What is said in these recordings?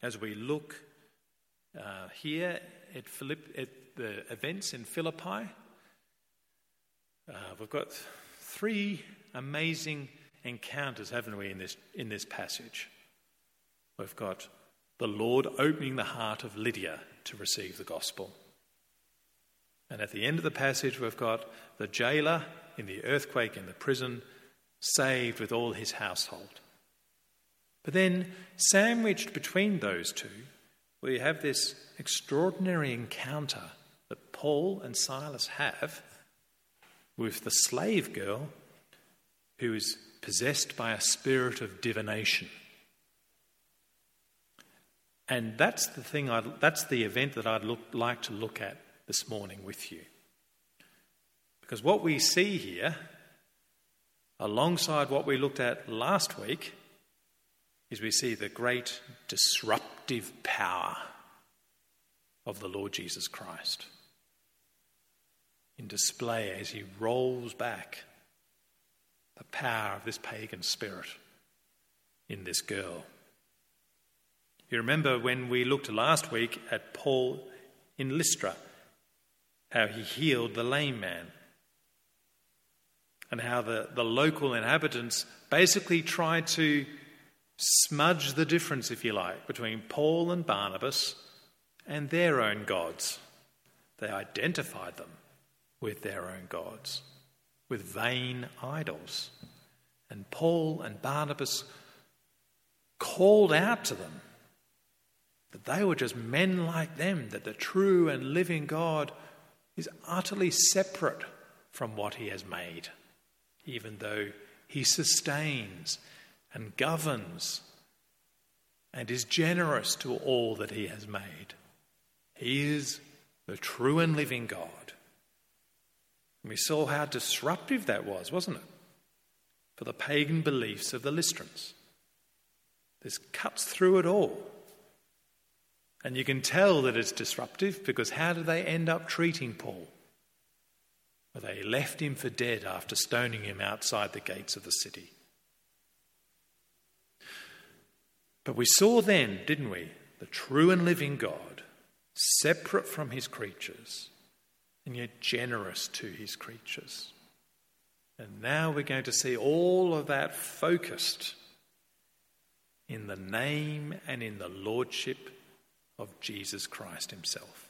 as we look here at the events in Philippi. We've got three amazing encounters, haven't we, in this passage? We've got the Lord opening the heart of Lydia to receive the gospel. And at the end of the passage, we've got the jailer in the earthquake in the prison saved with all his household. But then, sandwiched between those two, we have this extraordinary encounter that Paul and Silas have with the slave girl who is possessed by a spirit of divination. And that's the event that I'd like to look at this morning with you. Because what we see here, alongside what we looked at last week, is we see the great disruptive power of the Lord Jesus Christ in display as he rolls back the power of this pagan spirit in this girl. You remember when we looked last week at Paul in Lystra, how he healed the lame man, and how the local inhabitants basically tried to smudge the difference, if you like, between Paul and Barnabas and their own gods. They identified them with their own gods, with vain idols. And Paul and Barnabas called out to them that they were just men like them, that the true and living God is utterly separate from what he has made, even though he sustains and governs and is generous to all that he has made. He is the true and living God. And we saw how disruptive that was, wasn't it? For the pagan beliefs of the Lystrans. This cuts through it all. And you can tell that it's disruptive because how did they end up treating Paul? Well, they left him for dead after stoning him outside the gates of the city. But we saw then, didn't we, the true and living God, separate from his creatures, and yet generous to his creatures. And now we're going to see all of that focused in the name and in the lordship of Jesus Christ himself.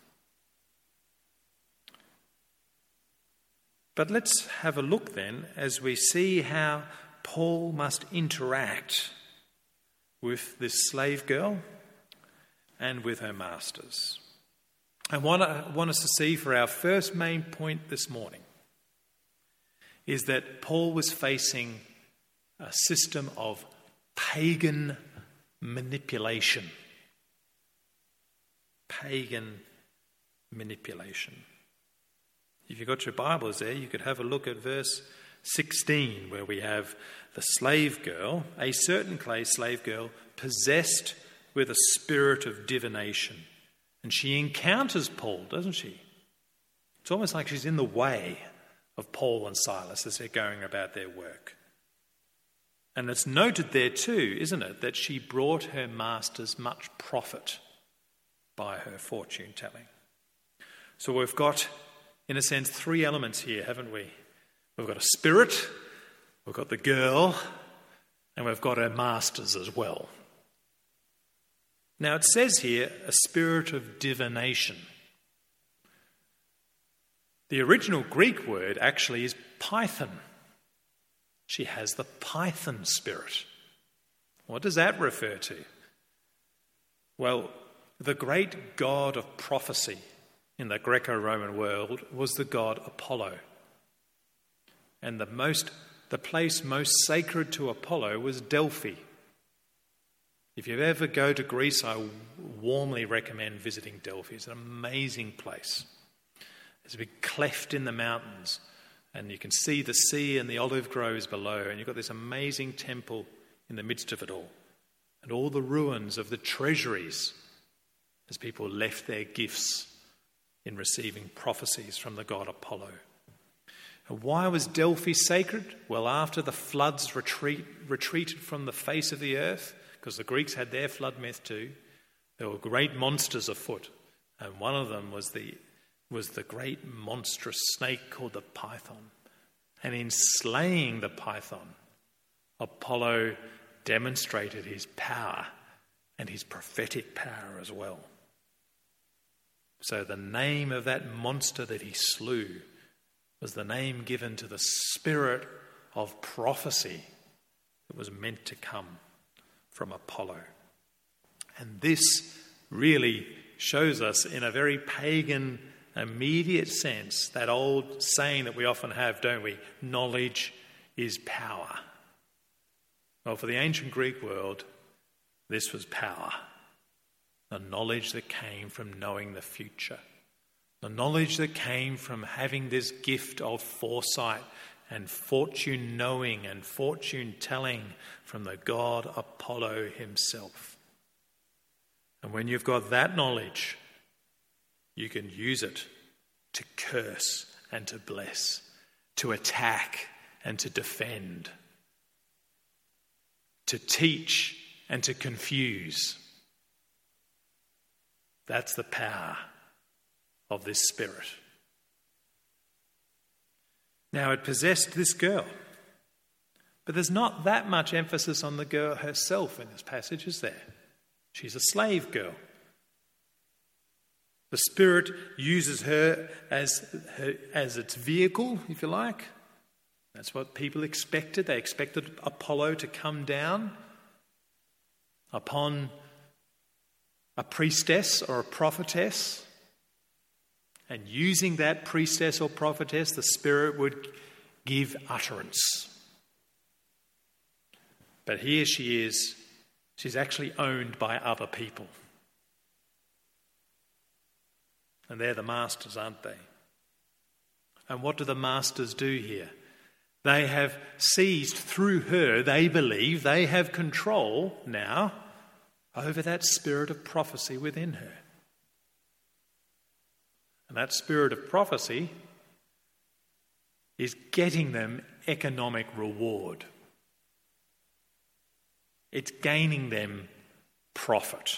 But let's have a look then as we see how Paul must interact with this slave girl and with her masters. And what I want us to see for our first main point this morning is that Paul was facing a system of pagan manipulation. Pagan manipulation. If you've got your Bibles there, you could have a look at verse 16, where we have the slave girl, a certain slave girl, possessed with a spirit of divination. And she encounters Paul, doesn't she? It's almost like she's in the way of Paul and Silas as they're going about their work. And it's noted there too, isn't it, that she brought her masters much profit by her fortune telling. So we've got, in a sense, three elements here, haven't we? We've got a spirit, we've got the girl, and we've got her masters as well. Now it says here, a spirit of divination. The original Greek word actually is python. She has the python spirit. What does that refer to? Well, the great god of prophecy in the Greco-Roman world was the god Apollo. And the place most sacred to Apollo was Delphi. If you ever go to Greece, I warmly recommend visiting Delphi. It's an amazing place. There's a big cleft in the mountains, and you can see the sea and the olive groves below, and you've got this amazing temple in the midst of it all, and all the ruins of the treasuries as people left their gifts in receiving prophecies from the god Apollo. And why was Delphi sacred? Well, after the floods retreated from the face of the earth, because the Greeks had their flood myth too, There were great monsters afoot, and one of them was the great monstrous snake called the python. And in slaying the python, Apollo demonstrated his power and his prophetic power as well. So the name of that monster that he slew was the name given to the spirit of prophecy that was meant to come from Apollo. And this really shows us in a very pagan, immediate sense, that old saying that we often have, don't we? Knowledge is power. Well, for the ancient Greek world, this was power. The knowledge that came from knowing the future. The knowledge that came from having this gift of foresight and fortune knowing and fortune telling from the god Apollo himself. And when you've got that knowledge, you can use it to curse and to bless, to attack and to defend, to teach and to confuse. That's the power of this spirit. Now, it possessed this girl, but there's not that much emphasis on the girl herself in this passage, is there? She's a slave girl. The Spirit uses her as its vehicle, if you like. That's what people expected. They expected Apollo to come down upon a priestess or a prophetess, and using that priestess or prophetess, the Spirit would give utterance. But here she is. She's actually owned by other people. And they're the masters, aren't they? And what do the masters do here? They have seized through her, they believe, they have control now over that spirit of prophecy within her. And that spirit of prophecy is getting them economic reward. It's gaining them profit.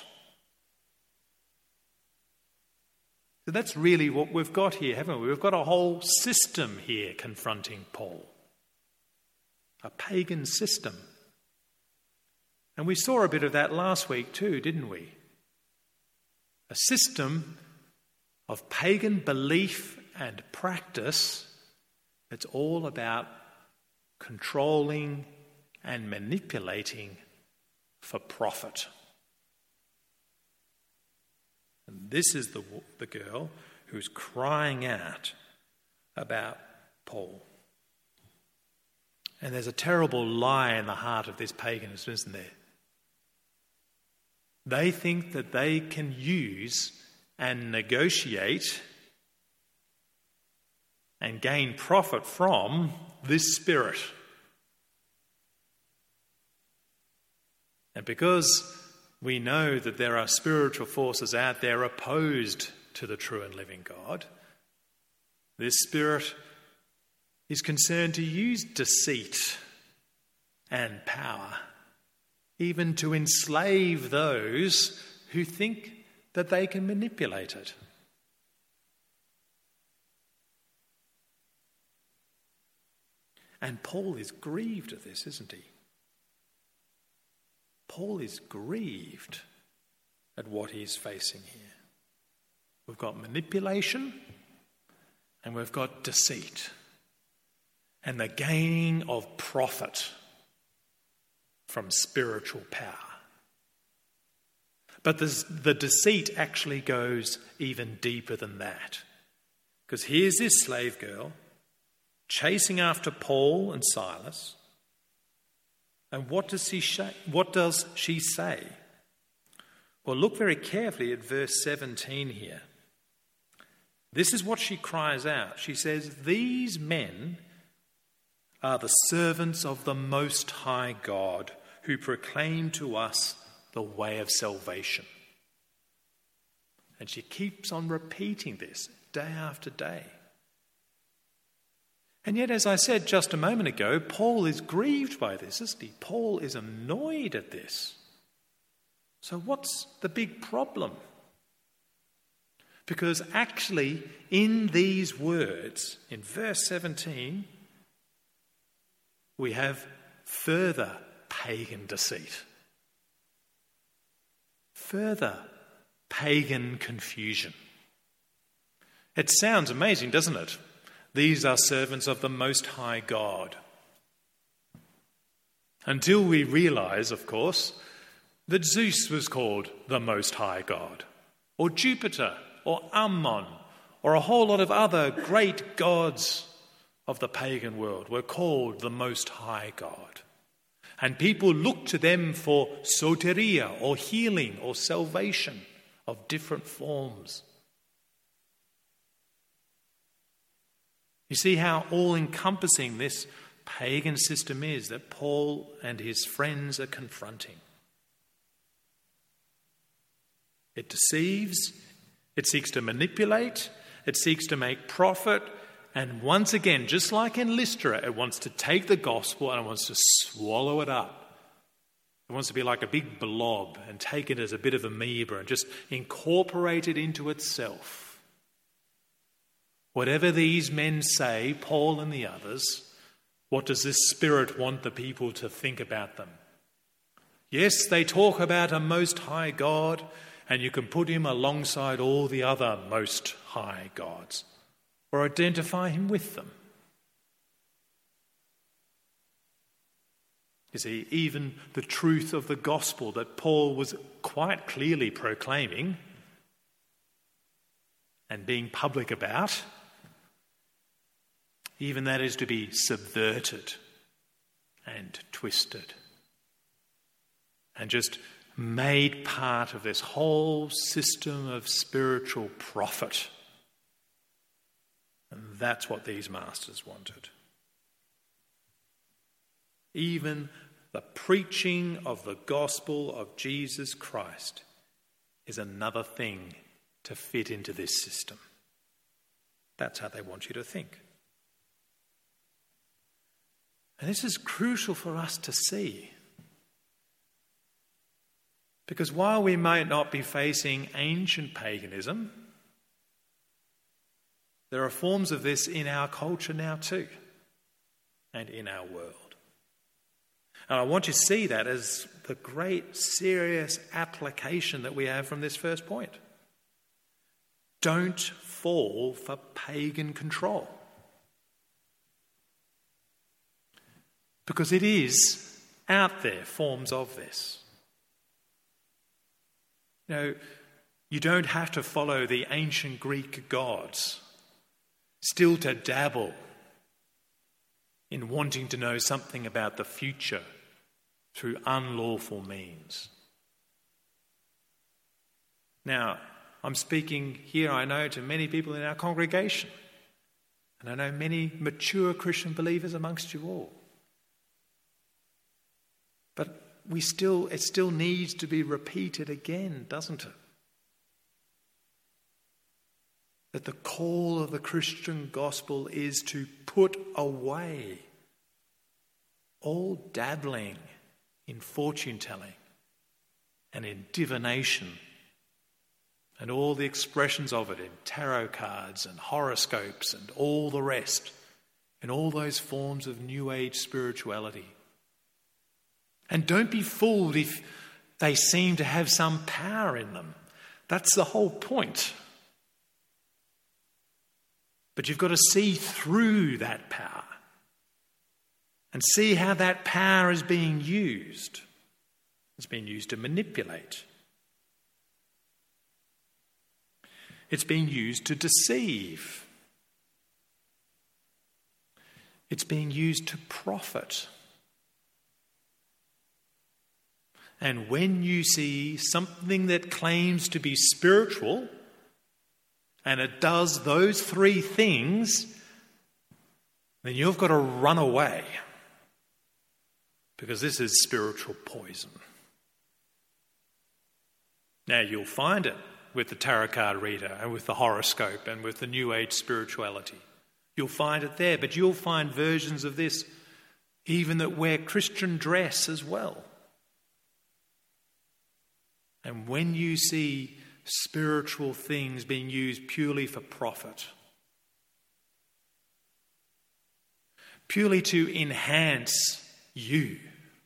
So that's really what we've got here, haven't we? We've got a whole system here confronting Paul. A pagan system. And we saw a bit of that last week too, didn't we? A system of pagan belief and practice that's all about controlling and manipulating for profit. And this is the girl who's crying out about Paul. And there's a terrible lie in the heart of this paganism, isn't there? They think that they can use and negotiate and gain profit from this spirit. And because we know that there are spiritual forces out there opposed to the true and living God, this spirit is concerned to use deceit and power, even to enslave those who think that they can manipulate it. And Paul is grieved at this, isn't he? Paul is grieved at what he's facing here. We've got manipulation and we've got deceit and the gaining of profit from spiritual power. But the deceit actually goes even deeper than that. Because here's this slave girl chasing after Paul and Silas. And what does she say? Well, look very carefully at verse 17 here. This is what she cries out. She says, "These men are the servants of the Most High God, who proclaim to us the way of salvation." And she keeps on repeating this day after day. And yet, as I said just a moment ago, Paul is grieved by this, isn't he? Paul is annoyed at this. So what's the big problem? Because actually, in these words, in verse 17, we have further pagan deceit, further pagan confusion. It sounds amazing, doesn't it? These are servants of the Most High God. Until we realise, of course, that Zeus was called the Most High God, or Jupiter, or Ammon, or a whole lot of other great gods of the pagan world were called the Most High God. And people looked to them for soteria, or healing, or salvation of different forms. You see how all-encompassing this pagan system is that Paul and his friends are confronting. It deceives, it seeks to manipulate, it seeks to make profit, and once again, just like in Lystra, it wants to take the gospel and it wants to swallow it up. It wants to be like a big blob and take it as a bit of amoeba and just incorporate it into itself. Whatever these men say, Paul and the others, what does this spirit want the people to think about them? Yes, they talk about a Most High God, and you can put him alongside all the other Most High gods, or identify him with them. You see, even the truth of the gospel that Paul was quite clearly proclaiming and being public about, even that is to be subverted and twisted and just made part of this whole system of spiritual profit. And that's what these masters wanted. Even the preaching of the gospel of Jesus Christ is another thing to fit into this system. That's how they want you to think. And this is crucial for us to see. Because while we might not be facing ancient paganism, there are forms of this in our culture now too, and in our world. And I want you to see that as the great serious application that we have from this first point. Don't fall for pagan control. Because it is out there, forms of this. You know, you don't have to follow the ancient Greek gods, still to dabble in wanting to know something about the future through unlawful means. Now, I'm speaking here, I know, to many people in our congregation, and I know many mature Christian believers amongst you all. But it still needs to be repeated again, doesn't it? That the call of the Christian gospel is to put away all dabbling in fortune telling and in divination and all the expressions of it in tarot cards and horoscopes and all the rest, in all those forms of New Age spirituality. And don't be fooled if they seem to have some power in them. That's the whole point. But you've got to see through that power and see how that power is being used. It's being used to manipulate. It's being used to deceive. It's being used to profit. And when you see something that claims to be spiritual, and it does those three things, then you've got to run away. Because this is spiritual poison. Now you'll find it with the tarot card reader and with the horoscope and with the New Age spirituality. You'll find it there, but you'll find versions of this even that wear Christian dress as well. And when you see spiritual things being used purely for profit, purely to enhance you,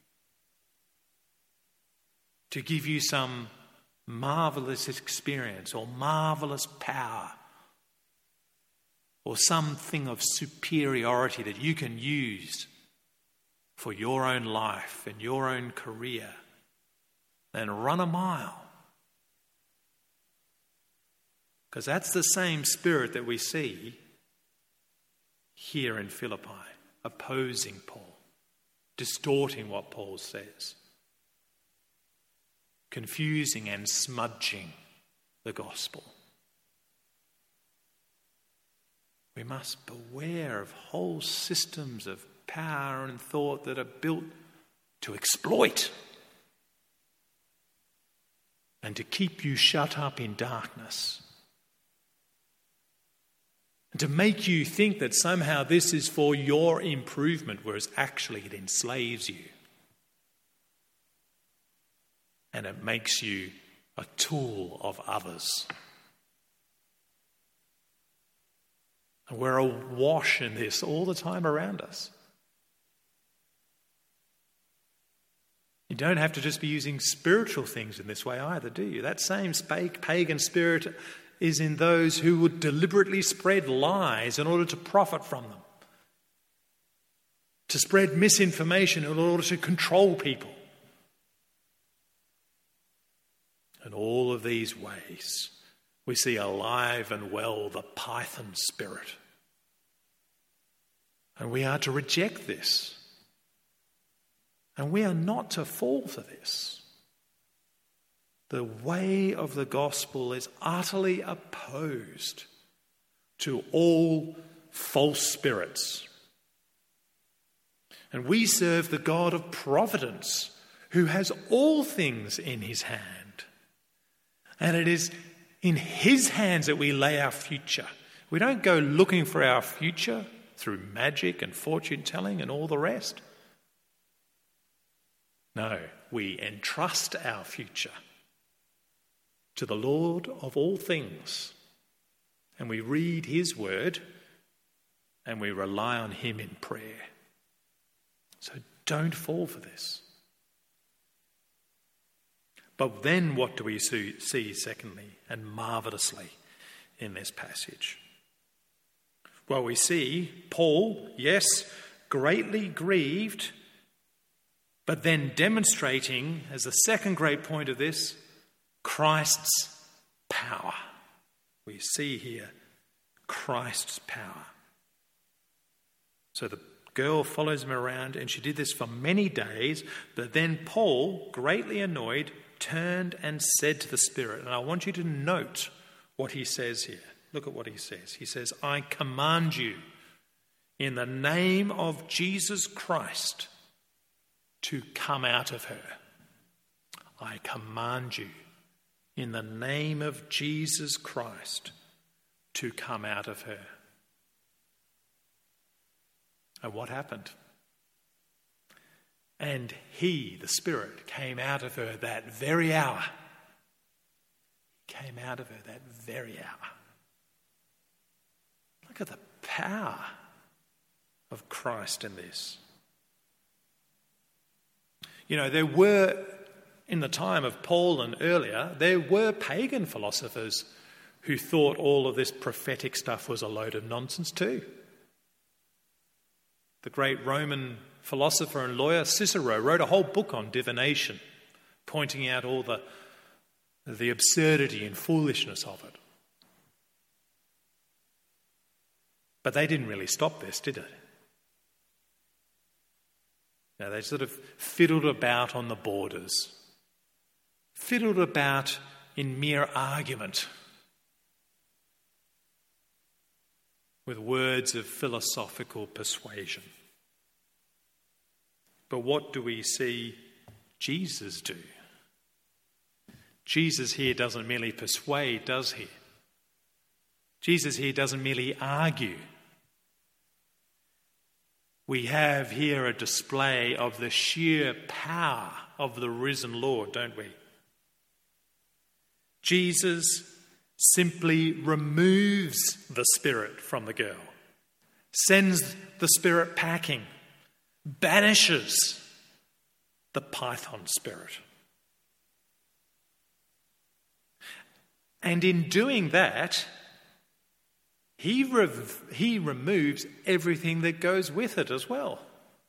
to give you some marvelous experience or marvelous power or something of superiority that you can use for your own life and your own career, then run a mile. Because that's the same spirit that we see here in Philippi, opposing Paul, distorting what Paul says, confusing and smudging the gospel. We must beware of whole systems of power and thought that are built to exploit and to keep you shut up in darkness, and to make you think that somehow this is for your improvement, whereas actually it enslaves you and it makes you a tool of others. And we're awash in this all the time around us. You don't have to just be using spiritual things in this way either, do you? That same pagan spirit is in those who would deliberately spread lies in order to profit from them, to spread misinformation in order to control people. In all of these ways, we see alive and well the Python spirit. And we are to reject this. And we are not to fall for this. The way of the gospel is utterly opposed to all false spirits. And we serve the God of providence, who has all things in his hand. And it is in his hands that we lay our future. We don't go looking for our future through magic and fortune telling and all the rest. No, we entrust our future to the Lord of all things. And we read his word and we rely on him in prayer. So don't fall for this. But then what do we see secondly and marvellously in this passage? Well, we see Paul, yes, greatly grieved, but then demonstrating, as the second great point of this, Christ's power. We see here Christ's power. So the girl follows him around, and she did this for many days, but then Paul, greatly annoyed, turned and said to the Spirit, and I want you to note what he says here. Look at what he says. He says, I command you in the name of Jesus Christ to come out of her. I command you in the name of Jesus Christ to come out of her. And what happened? And he, the Spirit, came out of her that very hour. Came out of her that very hour. Look at the power of Christ in this. You know, there were, in the time of Paul and earlier, there were pagan philosophers who thought all of this prophetic stuff was a load of nonsense too. The great Roman philosopher and lawyer Cicero wrote a whole book on divination, pointing out all the absurdity and foolishness of it. But they didn't really stop this, did it? Now, they sort of fiddled about on the borders, fiddled about in mere argument with words of philosophical persuasion. But what do we see Jesus do? Jesus here doesn't merely persuade, does he? Jesus here doesn't merely argue. We have here a display of the sheer power of the risen Lord, don't we? Jesus simply removes the spirit from the girl, sends the spirit packing, banishes the python spirit. And in doing that, he removes everything that goes with it as well.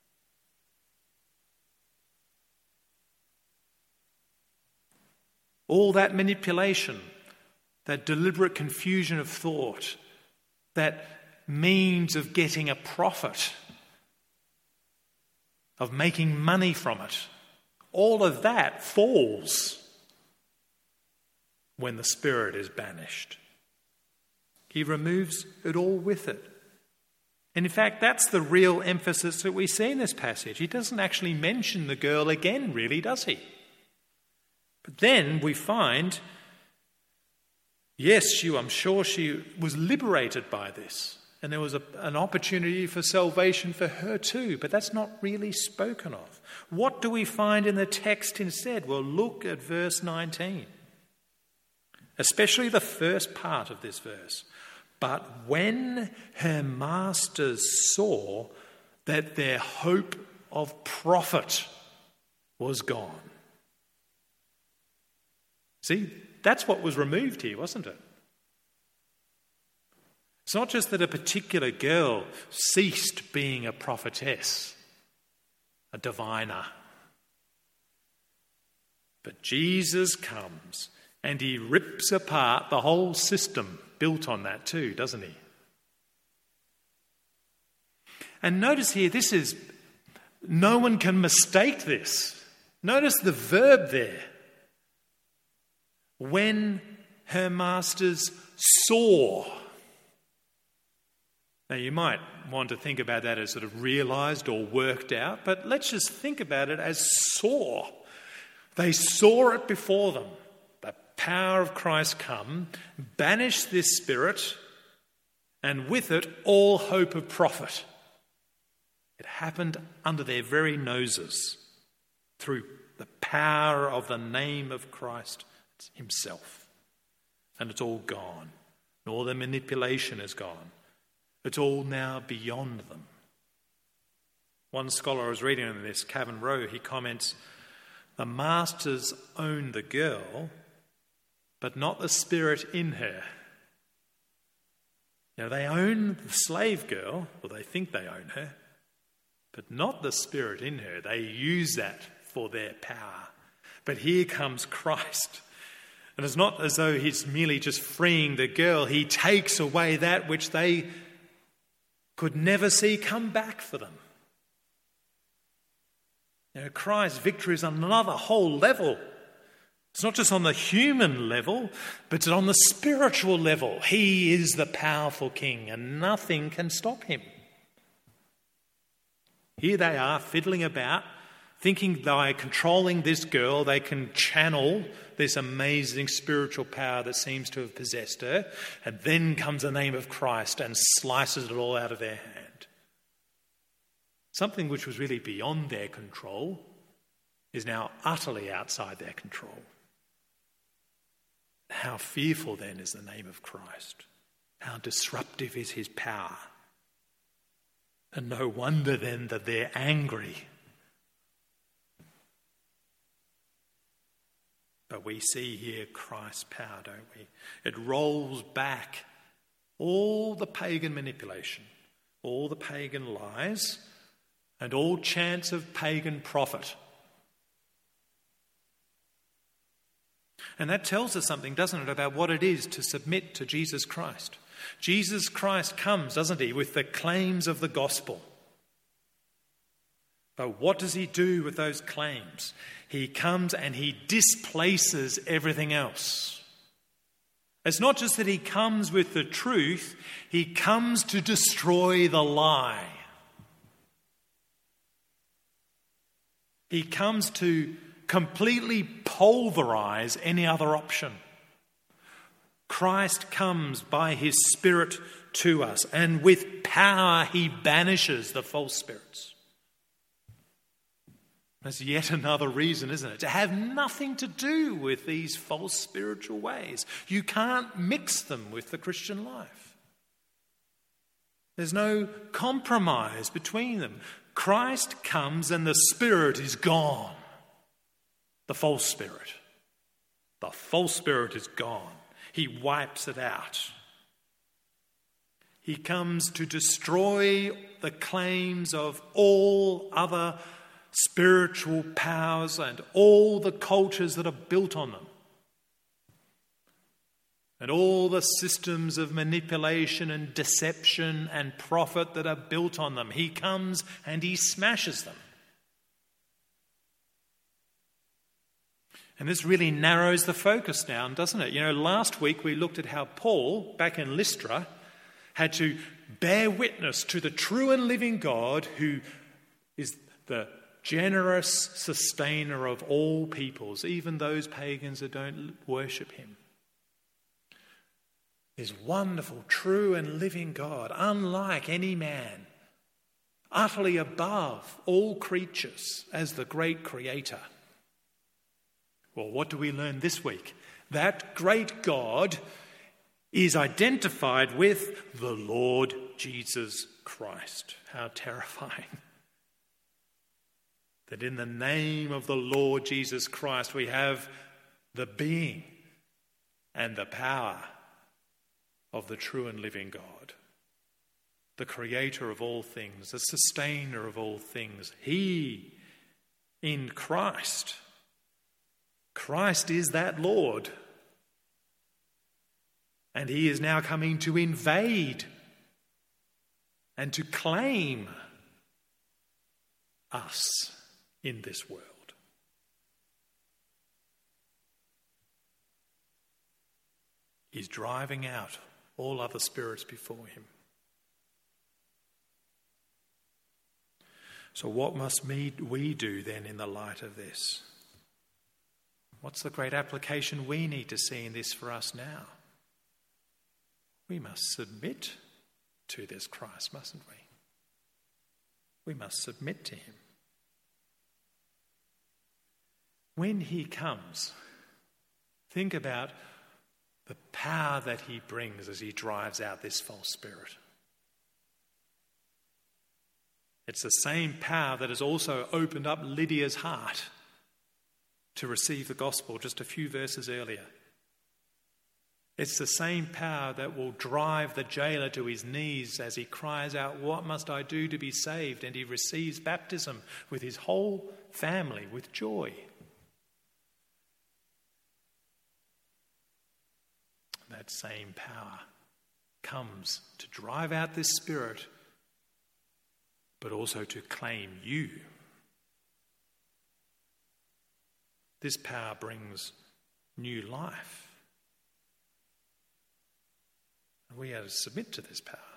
All that manipulation, that deliberate confusion of thought, that means of getting a profit, of making money from it, all of that falls when the spirit is banished. He removes it all with it. And in fact, that's the real emphasis that we see in this passage. He doesn't actually mention the girl again, really, does he? But then we find, yes, I'm sure she was liberated by this. And there was an opportunity for salvation for her too. But that's not really spoken of. What do we find in the text instead? Well, look at verse 19. Especially the first part of this verse. But when her masters saw that their hope of profit was gone. See, that's what was removed here, wasn't it? It's not just that a particular girl ceased being a prophetess, a diviner. But Jesus comes and he rips apart the whole system built on that too, doesn't he? And notice here, no one can mistake this. Notice the verb there. When her masters saw. Now you might want to think about that as sort of realised or worked out, but let's just think about it as saw. They saw it before them. The power of Christ come, banish this spirit, and with it all hope of profit. It happened under their very noses through the power of the name of Christ himself. And it's all gone. And all the manipulation is gone. It's all now beyond them. One scholar I was reading on this, Cavan Rowe, he comments, the masters own the girl, but not the spirit in her. You know, they own the slave girl, or they think they own her, but not the spirit in her. They use that for their power. But here comes Christ. And it's not as though he's merely just freeing the girl. He takes away that which they could never see come back for them. You know, Christ's victory is on another whole level. It's not just on the human level, but it's on the spiritual level. He is the powerful king and nothing can stop him. Here they are fiddling about, thinking by controlling this girl they can channel this amazing spiritual power that seems to have possessed her, and then comes the name of Christ and slices it all out of their hand. Something which was really beyond their control is now utterly outside their control. How fearful then is the name of Christ? How disruptive is his power? And no wonder then that they're angry. But we see here Christ's power, don't we? It rolls back all the pagan manipulation, all the pagan lies, and all chance of pagan profit. And that tells us something, doesn't it, about what it is to submit to Jesus Christ. Jesus Christ comes, doesn't he, with the claims of the gospel. But what does he do with those claims? He comes and he displaces everything else. It's not just that he comes with the truth, he comes to destroy the lie. He comes to completely pulverize any other option. Christ comes by his Spirit to us, and with power he banishes the false spirits. That's yet another reason, isn't it? To have nothing to do with these false spiritual ways. You can't mix them with the Christian life. There's no compromise between them. Christ comes and the spirit is gone. The false spirit. The false spirit is gone. He wipes it out. He comes to destroy the claims of all other spiritual powers and all the cultures that are built on them. And all the systems of manipulation and deception and profit that are built on them. He comes and he smashes them. And this really narrows the focus down, doesn't it? You know, last week we looked at how Paul, back in Lystra, had to bear witness to the true and living God who is the generous sustainer of all peoples, even those pagans that don't worship him. This wonderful, true and living God, unlike any man, utterly above all creatures as the great creator. Well, what do we learn this week? That great God is identified with the Lord Jesus Christ. How terrifying. That in the name of the Lord Jesus Christ we have the being and the power of the true and living God, the creator of all things, the sustainer of all things. He in Christ. Christ is that Lord. And he is now coming to invade and to claim us in this world. He's driving out all other spirits before him. So what must we do then in the light of this? What's the great application we need to see in this for us now? We must submit to this Christ, mustn't we? We must submit to him. When he comes, think about the power that he brings as he drives out this false spirit. It's the same power that has also opened up Lydia's heart to receive the gospel just a few verses earlier. It's the same power that will drive the jailer to his knees as he cries out, "What must I do to be saved?" And he receives baptism with his whole family with joy. That same power comes to drive out this spirit, but also to claim you. This power brings new life. And we are to submit to this power.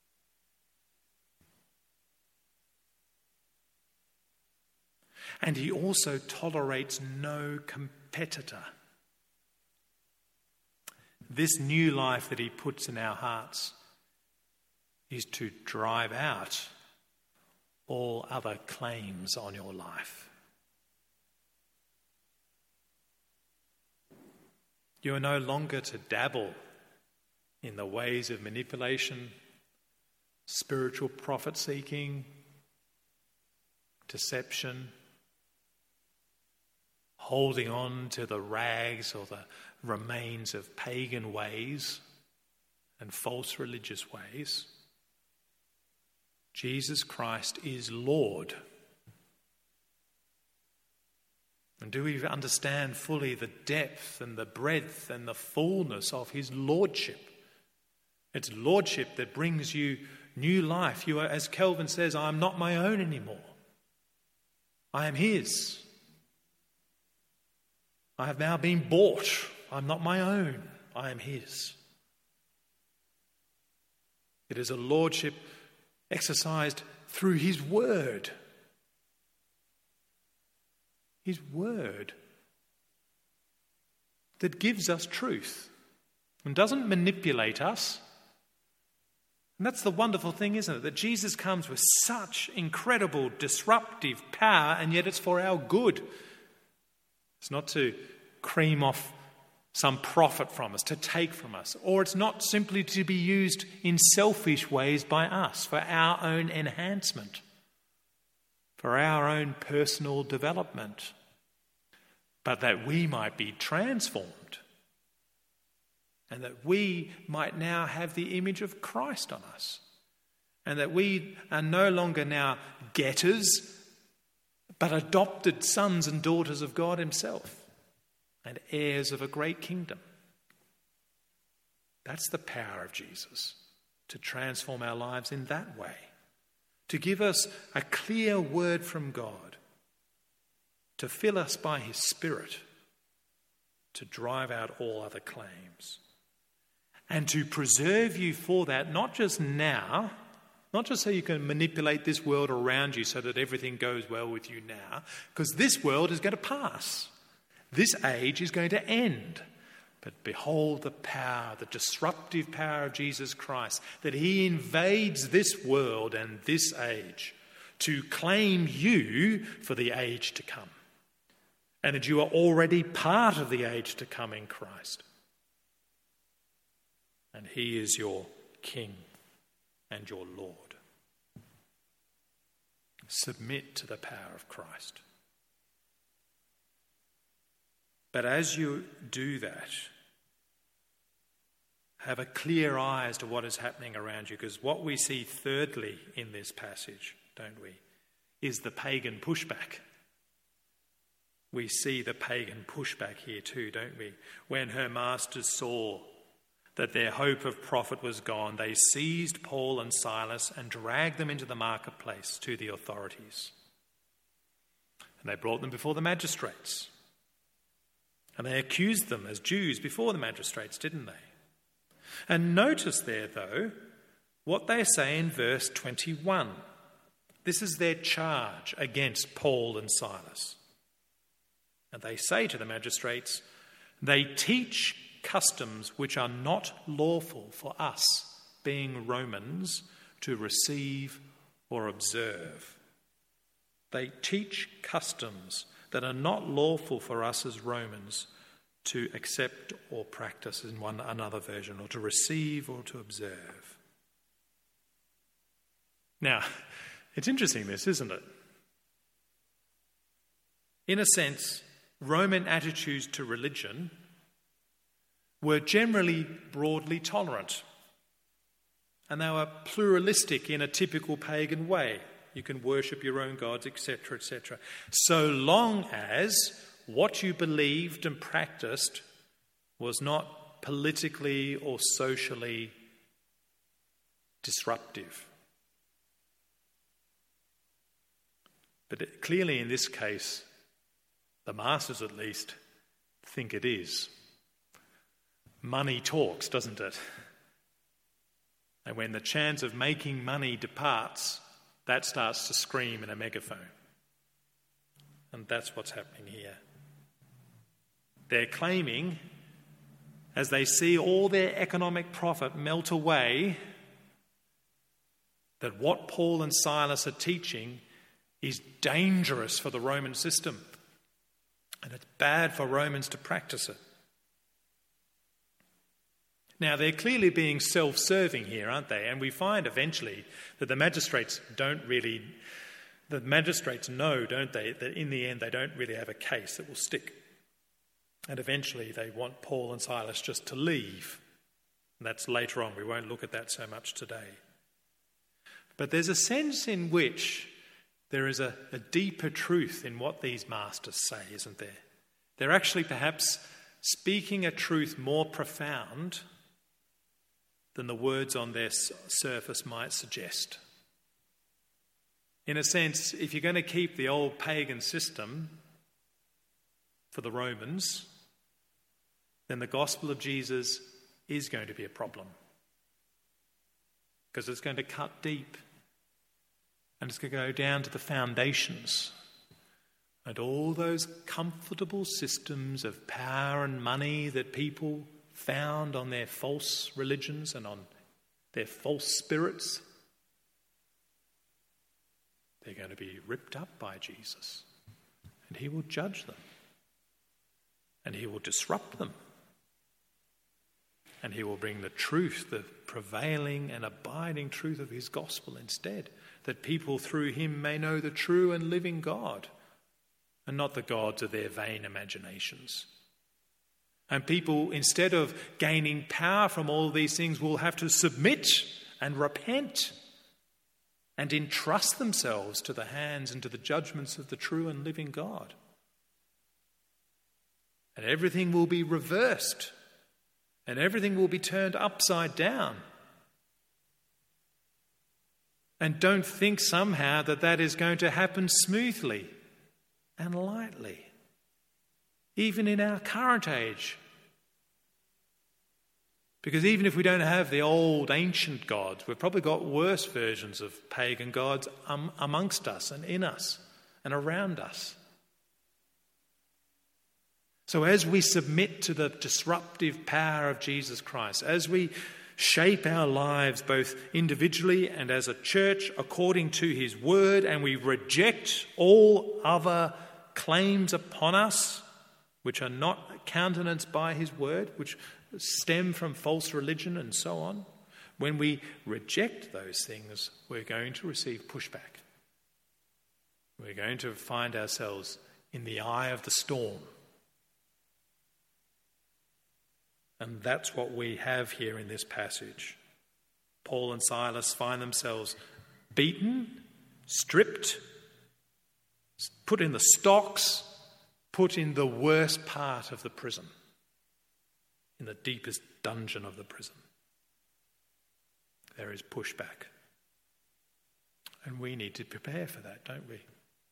And he also tolerates no competitor. This new life that he puts in our hearts is to drive out all other claims on your life. You are no longer to dabble in the ways of manipulation, spiritual profit-seeking, deception, holding on to the rags or the remains of pagan ways and false religious ways. Jesus Christ is Lord. And do we understand fully the depth and the breadth and the fullness of his lordship? It's lordship that brings you new life. You are, as Calvin says, I am not my own anymore. I am his. I have now been bought. I'm not my own. I am his. It is a lordship exercised through his word. His word that gives us truth and doesn't manipulate us And that's the wonderful thing, isn't it? That Jesus comes with such incredible disruptive power, and yet it's for our good. It's not to cream off some profit from us, to take from us. Or it's not simply to be used in selfish ways by us for our own enhancement, for our own personal development, but that we might be transformed and that we might now have the image of Christ on us, and that we are no longer now getters, but adopted sons and daughters of God himself and heirs of a great kingdom. That's the power of Jesus, to transform our lives in that way, to give us a clear word from God, to fill us by his Spirit, to drive out all other claims, and to preserve you for that, not just now, not just so you can manipulate this world around you so that everything goes well with you now, because this world is going to pass. This age is going to end. But behold the power, the disruptive power of Jesus Christ, that he invades this world and this age to claim you for the age to come, and that you are already part of the age to come in Christ. And he is your King and your Lord. Submit to the power of Christ. But as you do that, have a clear eye as to what is happening around you, because what we see thirdly in this passage, don't we, is the pagan pushback. We see the pagan pushback here too, don't we? When her masters saw that their hope of profit was gone, they seized Paul and Silas and dragged them into the marketplace to the authorities. And they brought them before the magistrates. And they accused them as Jews before the magistrates, didn't they? And notice there, though, what they say in verse 21. This is their charge against Paul and Silas. And they say to the magistrates, they teach customs which are not lawful for us, being Romans, to receive or observe. They teach customs that are not lawful for us as Romans to accept or practice, in another version, or to receive or to observe. Now, it's interesting this, isn't it? In a sense, Roman attitudes to religion were generally broadly tolerant, and they were pluralistic in a typical pagan way. You can worship your own gods, etc., etc., so long as what you believed and practiced was not politically or socially disruptive. But clearly in this case, the masters at least think it is. Money talks, doesn't it? And when the chance of making money departs, that starts to scream in a megaphone. And that's what's happening here. They're claiming, as they see all their economic profit melt away, that what Paul and Silas are teaching is dangerous for the Roman system. And it's bad for Romans to practice it. Now, they're clearly being self-serving here, aren't they? And we find eventually that the magistrates know, don't they, that in the end they don't really have a case that will stick. And eventually they want Paul and Silas just to leave. And that's later on. We won't look at that so much today. But there's a sense in which there is a deeper truth in what these masters say, isn't there? They're actually perhaps speaking a truth more profound than the words on their surface might suggest. In a sense, if you're going to keep the old pagan system for the Romans, then the gospel of Jesus is going to be a problem, because it's going to cut deep and it's going to go down to the foundations. And all those comfortable systems of power and money that people found on their false religions and on their false spirits, they're going to be ripped up by Jesus. And he will judge them. And he will disrupt them. And he will bring the truth, the prevailing and abiding truth of his gospel instead, that people through him may know the true and living God, and not the gods of their vain imaginations. And people, instead of gaining power from all these things, will have to submit and repent and entrust themselves to the hands and to the judgments of the true and living God. And everything will be reversed, and everything will be turned upside down. And don't think somehow that that is going to happen smoothly and lightly, even in our current age. Because even if we don't have the old ancient gods, we've probably got worse versions of pagan gods amongst us and in us and around us. So as we submit to the disruptive power of Jesus Christ, as we shape our lives both individually and as a church according to his word, and we reject all other claims upon us which are not countenanced by his word, which stem from false religion and so on, when we reject those things, we're going to receive pushback. We're going to find ourselves in the eye of the storm. And that's what we have here in this passage. Paul and Silas find themselves beaten, stripped, put in the stocks, put in the worst part of the prison, in the deepest dungeon of the prison. There is pushback. And we need to prepare for that, don't we?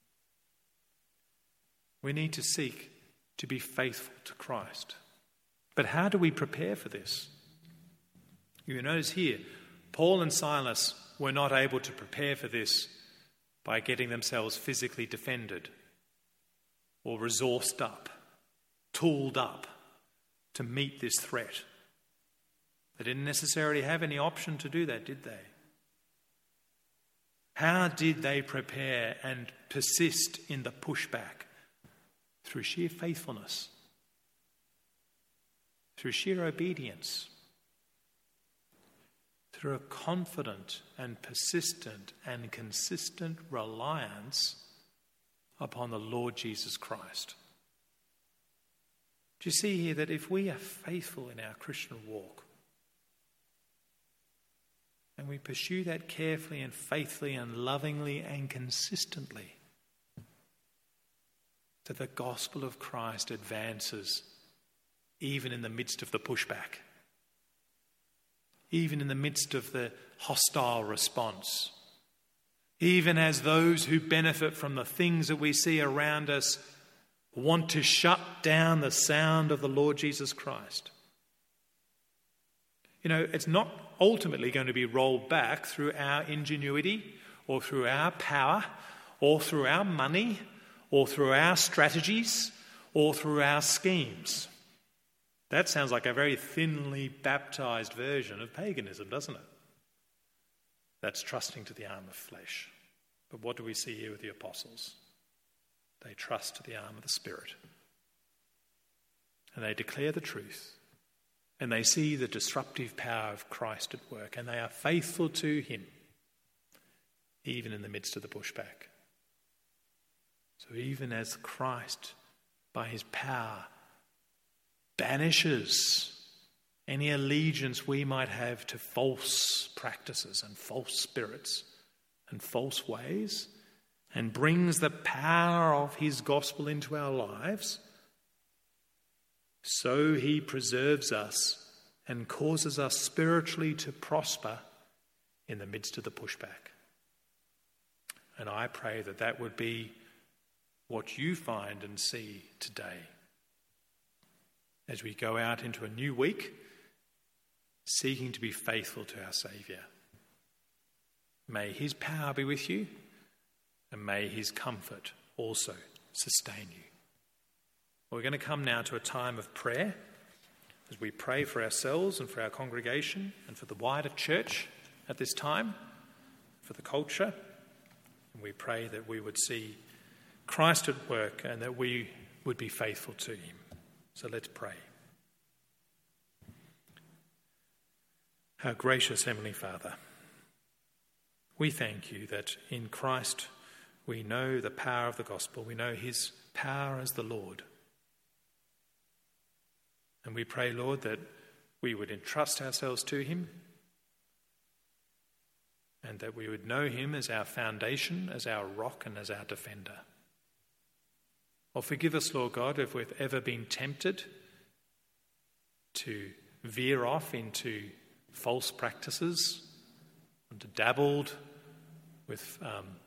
We need to seek to be faithful to Christ. But how do we prepare for this? You notice here, Paul and Silas were not able to prepare for this by getting themselves physically defended or resourced up, tooled up to meet this threat. They didn't necessarily have any option to do that, did they? How did they prepare and persist in the pushback? Through sheer faithfulness. Through sheer obedience, through a confident and persistent and consistent reliance upon the Lord Jesus Christ. Do you see here that if we are faithful in our Christian walk, and we pursue that carefully and faithfully and lovingly and consistently, that the gospel of Christ advances even in the midst of the pushback, even in the midst of the hostile response, even as those who benefit from the things that we see around us want to shut down the sound of the Lord Jesus Christ. You know, it's not ultimately going to be rolled back through our ingenuity or through our power or through our money or through our strategies or through our schemes. That sounds like a very thinly baptized version of paganism, doesn't it? That's trusting to the arm of flesh. But what do we see here with the apostles? They trust to the arm of the Spirit. And they declare the truth. And they see the disruptive power of Christ at work. And they are faithful to him, even in the midst of the pushback. So even as Christ, by his power, banishes any allegiance we might have to false practices and false spirits and false ways, and brings the power of his gospel into our lives, so he preserves us and causes us spiritually to prosper in the midst of the pushback. And I pray that that would be what you find and see today, as we go out into a new week, seeking to be faithful to our Saviour. May his power be with you, and may his comfort also sustain you. We're going to come now to a time of prayer. as we pray for ourselves and for our congregation and for the wider church at this time, for the culture. And we pray that we would see Christ at work and that we would be faithful to him. So let's pray. Our gracious Heavenly Father, we thank you that in Christ we know the power of the gospel. We know his power as the Lord. And we pray, Lord, that we would entrust ourselves to him and that we would know him as our foundation, as our rock and as our defender. Or forgive us, Lord God, if we've ever been tempted to veer off into false practices and dabbled with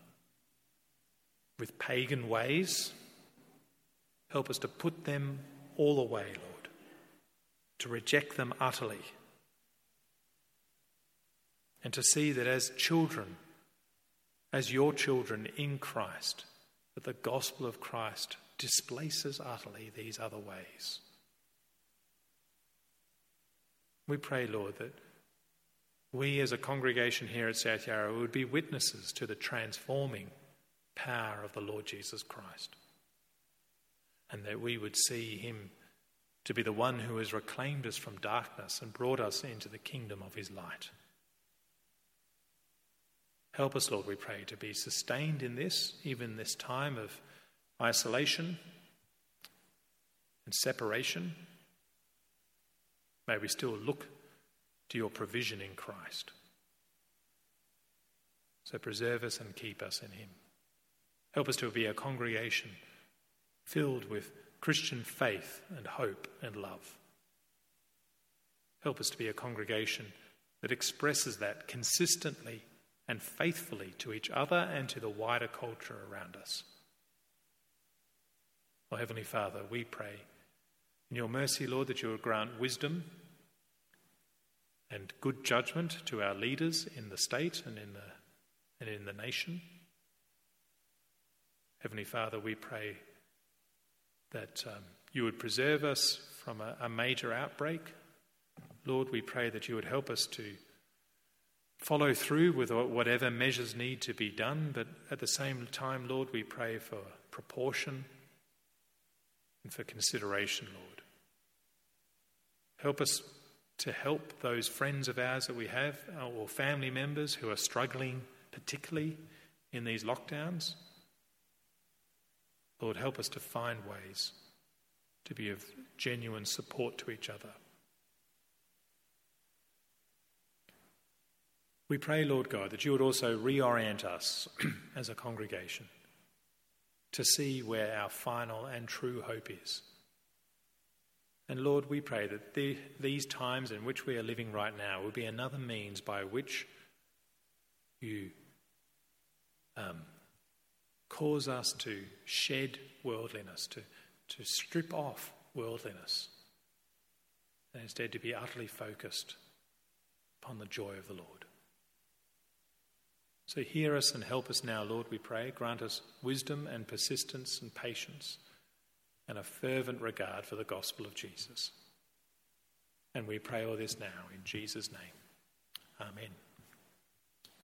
pagan ways. Help us to put them all away, Lord, to reject them utterly, and to see that as children, as your children in Christ, that the gospel of Christ displaces utterly these other ways. We pray, Lord, that we as a congregation here at South Yarra would be witnesses to the transforming power of the Lord Jesus Christ, and that we would see him to be the one who has reclaimed us from darkness and brought us into the kingdom of his light. Help us, Lord, we pray, to be sustained in this, even this time of isolation and separation. May we still look to your provision in Christ. So preserve us and keep us in him. Help us to be a congregation filled with Christian faith and hope and love. Help us to be a congregation that expresses that consistently and faithfully to each other and to the wider culture around us. Oh, Heavenly Father, we pray in your mercy, Lord, that you will grant wisdom and good judgment to our leaders in the state and in the nation. Heavenly Father, we pray that you would preserve us from a major outbreak. Lord, we pray that you would help us to follow through with whatever measures need to be done, but at the same time, Lord, we pray for proportion and for consideration, Lord. Help us to help those friends of ours that we have or family members who are struggling particularly in these lockdowns. Lord, help us to find ways to be of genuine support to each other. We pray, Lord God, that you would also reorient us as a congregation to see where our final and true hope is. And Lord, we pray that these times in which we are living right now will be another means by which you cause us to shed worldliness, to strip off worldliness, and instead to be utterly focused upon the joy of the Lord. So hear us and help us now, Lord, we pray. Grant us wisdom and persistence and patience and a fervent regard for the gospel of Jesus. And we pray all this now in Jesus' name. Amen.